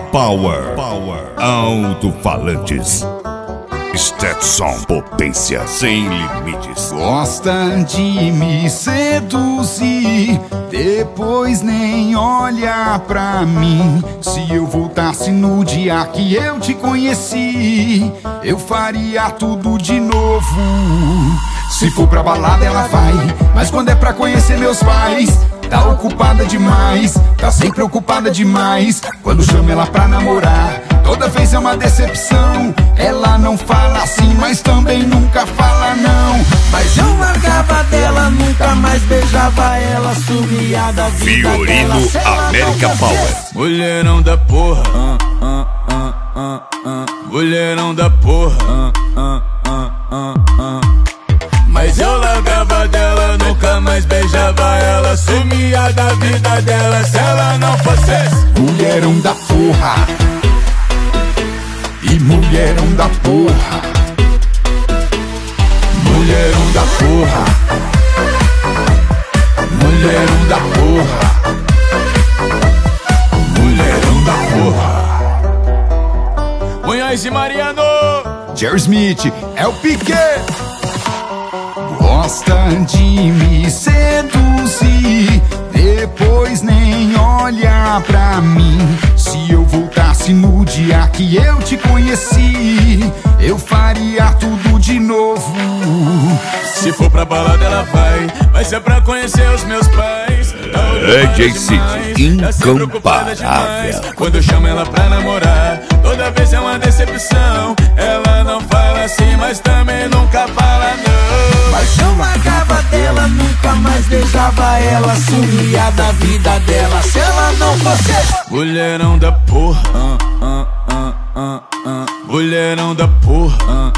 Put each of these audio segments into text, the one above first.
Power. Alto-falantes. Stetson, potência sem limites. Gosta de me seduzir, depois nem olha pra mim. Se eu voltasse no dia que eu te conheci, eu faria tudo de novo. Se for pra balada ela vai, mas quando é pra conhecer meus pais, tá ocupada demais, tá sempre ocupada demais. Quando chamo ela pra namorar, toda vez é uma decepção. Ela não fala assim, mas também nunca fala não. Mas eu largava dela, nunca mais beijava ela, sumia da vida Fiorino dela. América Power. Mulherão da porra, mulherão da porra, Mas eu largava dela, nunca mais beijava ela, sumia da vida dela se ela não fosse esse. Mulherão da porra, e mulherão da porra, mulherão da porra, mulherão da porra, mulherão da porra. Munhoz e Mariano, Jerry Smith, é o Piquet. Gosta de me seduzir, depois nem olha pra mim. Se eu voltasse no dia que eu te conheci, eu faria tudo de novo. se for pra balada ela vai se é pra conhecer os meus pais. DJ City, incomparável. Quando eu chamo ela pra namorar, toda vez é uma decepção. Ela não fala assim, mas também nunca fala não. Mas eu largava dela, nunca mais beijava ela, sumia da vida dela se ela não fosse mulherão da porra, mulherão da porra,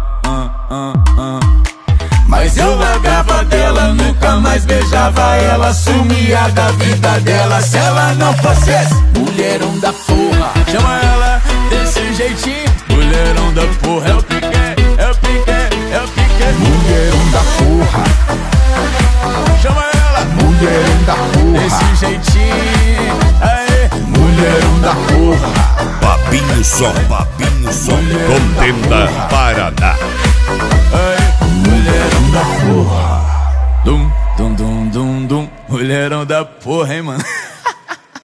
Mas eu largava dela, nunca mais beijava ela, sumia da vida dela se ela não fosse esse mulherão da porra. Chama ela desse jeitinho, mulherão da porra. É o Piquet, é o Piquet, é o Piquet. Mulherão da porra, Chama ela, mulherão da porra, desse jeitinho, aê. mulherão da porra, Babinho Som, Contenda Paraná. Mulherão da porra. Dum, dum, dum, dum, dum. Mulherão da porra, hein, mano.